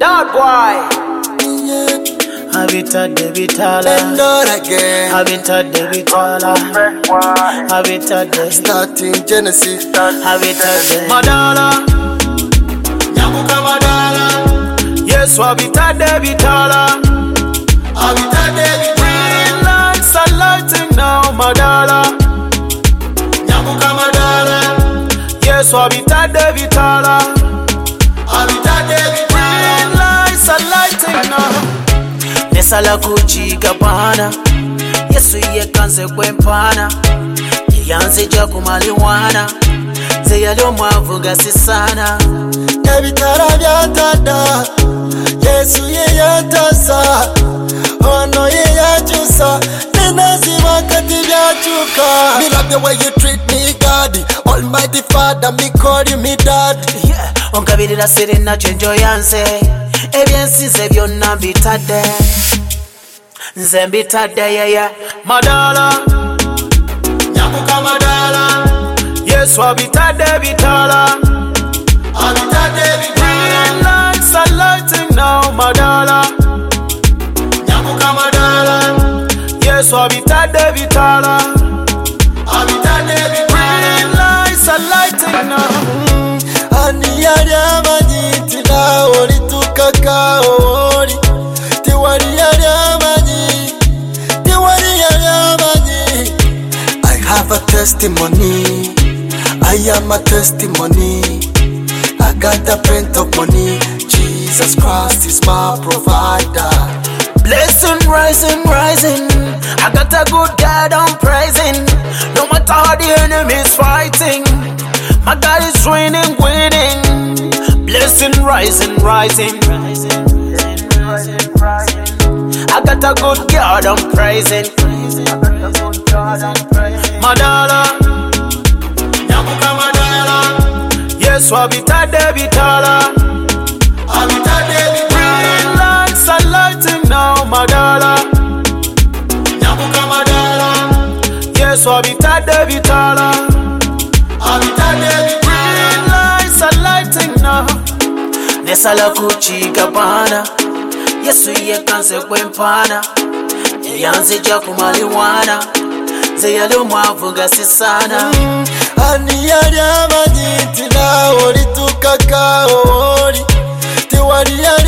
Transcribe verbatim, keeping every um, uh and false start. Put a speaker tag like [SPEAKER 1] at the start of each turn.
[SPEAKER 1] That boy. Habitat de Vitala.
[SPEAKER 2] Bend again.
[SPEAKER 1] Habitat de Vitala. Habitat de
[SPEAKER 2] Starting Genesis.
[SPEAKER 1] Habitat de Madala.
[SPEAKER 2] Nyamuka Madala.
[SPEAKER 1] Yes, Habitat de Vitala.
[SPEAKER 2] Habitat de
[SPEAKER 1] Green lights are lighting now, Madala.
[SPEAKER 2] Nyamuka Madala.
[SPEAKER 1] Yes, Habitat de Vitala.
[SPEAKER 2] Habitat de
[SPEAKER 1] Green lights are lighting now. Nesala kuchiga pana Yesu ye kanze kwempana Yanze ja kumaliwana Ze yalo mwavuga sisana
[SPEAKER 2] Ebitara byatada Yesu ye yatasa Ono ye yachusa Nenazi wakati byachuka. Me love the way you treat me, God. Almighty Father, me call you me dad.
[SPEAKER 1] Yeah, onkabirira siri na chenjo yanze Ebyensize byonna mbitadde Nze mbitadde yeye Madala
[SPEAKER 2] Nyamuka Madala.
[SPEAKER 1] Yesu abitadde bitala
[SPEAKER 2] Abitadde bitala.
[SPEAKER 1] Green lights are lighting now Madala
[SPEAKER 2] Nyamuka Madala.
[SPEAKER 1] Yesu abitadde bitala
[SPEAKER 2] Abitadde bitala.
[SPEAKER 1] Green lights are lighting now
[SPEAKER 2] Ani yali amanyi nti naawe olitukaka oli. Tewali yali amanyi. Tewali yali amanyi. I have a testimony. I am a testimony. I got a plenty of money. Jesus Christ is my provider.
[SPEAKER 1] Blessing, rising, rising I got a good God I'm praising No matter how the enemy is fighting My God is winning, winning Blessing, rising, rising I got a good God I'm praising Madala
[SPEAKER 2] Nyamuka Madala.
[SPEAKER 1] Yes, wabitade bitala
[SPEAKER 2] Abitadde bitala.
[SPEAKER 1] Green lights are lighting now Madala
[SPEAKER 2] Nyamuka Madala.
[SPEAKER 1] Yes, wabitade bitala
[SPEAKER 2] Abitadde bitala.
[SPEAKER 1] Green lights are lighting now Nesala kuchiga bana Yesu ye kanze kwempana Yanze ja kumaliwana Ze yali mwavuga sisana
[SPEAKER 2] Ani yali amanyi nti naawe olitukaka oli. Tewali yali